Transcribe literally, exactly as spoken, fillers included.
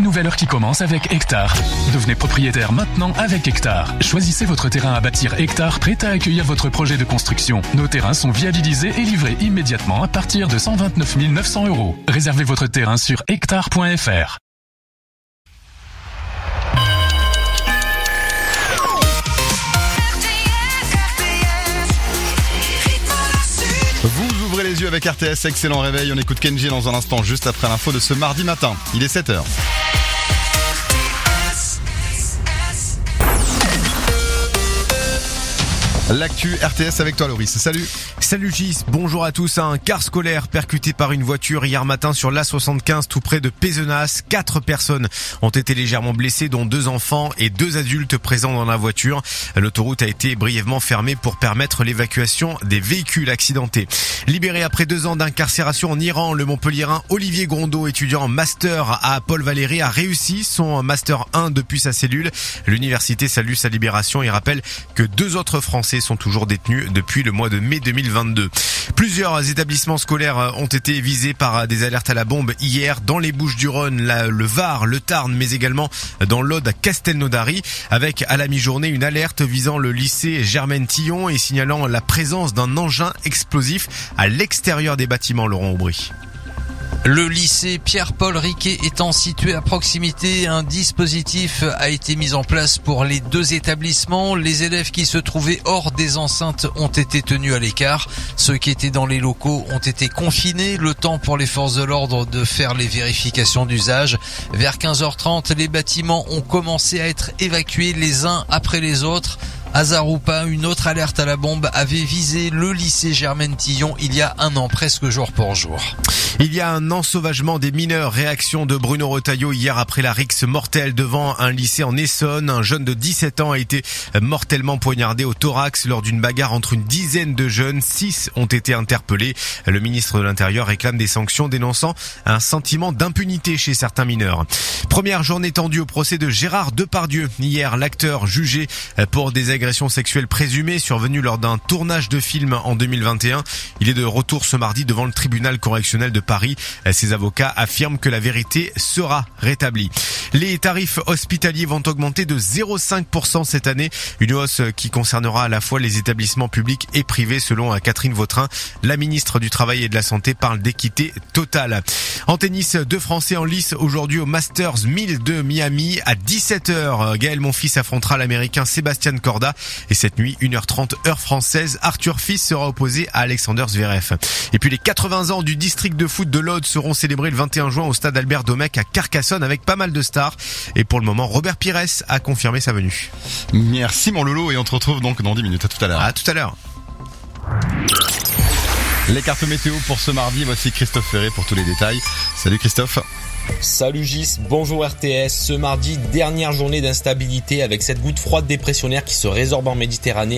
nouvelle heure qui commence avec Hectare. Devenez propriétaire maintenant avec Hectare. Choisissez votre terrain à bâtir Hectare, prêt à accueillir votre projet de construction. Nos terrains sont viabilisés et livrés immédiatement à partir de cent vingt-neuf mille neuf cents euros. Réservez votre terrain sur hectare point f r. Vous ouvrez les yeux avec R T S, excellent réveil. On écoute Kenji dans un instant, juste après l'info de ce mardi matin. Il est sept heures. L'actu R T S avec toi Loris, salut. Salut Gis, bonjour à tous. Un car scolaire percuté par une voiture hier matin sur l'A soixante-quinze tout près de Pézenas. Quatre personnes ont été légèrement blessées, dont deux enfants et deux adultes présents dans la voiture. L'autoroute a été brièvement fermée pour permettre l'évacuation des véhicules accidentés. Libéré après deux ans d'incarcération en Iran, le Montpelliérain Olivier Grondeau, étudiant en master à Paul Valéry, a réussi son master un depuis sa cellule. L'université salue sa libération et rappelle que deux autres Français sont toujours détenus depuis le mois de mai deux mille vingt-deux. Plusieurs établissements scolaires ont été visés par des alertes à la bombe hier dans les Bouches-du-Rhône, le Var, le Tarn, mais également dans l'Aude à Castelnaudary, avec à la mi-journée une alerte visant le lycée Germaine Tillon et signalant la présence d'un engin explosif à l'extérieur des bâtiments. Laurent Aubry. Le lycée Pierre-Paul Riquet étant situé à proximité, un dispositif a été mis en place pour les deux établissements. Les élèves qui se trouvaient hors des enceintes ont été tenus à l'écart. Ceux qui étaient dans les locaux ont été confinés, le temps pour les forces de l'ordre de faire les vérifications d'usage. Vers quinze heures trente, les bâtiments ont commencé à être évacués les uns après les autres. Hasard ou pas, une autre alerte à la bombe avait visé le lycée Germaine Tillon il y a un an, presque jour pour jour. Il y a un ensauvagement des mineurs. Réaction de Bruno Retailleau hier après la rixe mortelle devant un lycée en Essonne. Un jeune de dix-sept ans a été mortellement poignardé au thorax lors d'une bagarre entre une dizaine de jeunes. Six ont été interpellés. Le ministre de l'Intérieur réclame des sanctions, dénonçant un sentiment d'impunité chez certains mineurs. Première journée tendue au procès de Gérard Depardieu. Hier, l'acteur jugé pour des agressions sexuelles présumées survenues lors d'un tournage de film en deux mille vingt et un. Il est de retour ce mardi devant le tribunal correctionnel de Paris. Ses avocats affirment que la vérité sera rétablie. Les tarifs hospitaliers vont augmenter de zéro virgule cinq pour cent cette année. Une hausse qui concernera à la fois les établissements publics et privés selon Catherine Vautrin. La ministre du Travail et de la Santé parle d'équité totale. En tennis, deux Français en lice aujourd'hui au Masters mille de Miami à dix-sept heures. Gaël Monfils affrontera l'Américain Sébastien Corda. Et cette nuit, une heure trente heure française, Arthur Fils sera opposé à Alexander Zverev. Et puis les quatre-vingts ans du district de foot de l'Aude seront célébrés le vingt et un juin au stade Albert Domecq à Carcassonne avec pas mal de stars. Et pour le moment, Robert Pires a confirmé sa venue. Merci mon Lolo et on te retrouve donc dans dix minutes. À tout à l'heure. À tout à l'heure. Les cartes météo pour ce mardi, voici Christophe Ferré pour tous les détails. Salut Christophe. Salut Gis, bonjour R T S. Ce mardi, dernière journée d'instabilité avec cette goutte froide dépressionnaire qui se résorbe en Méditerranée.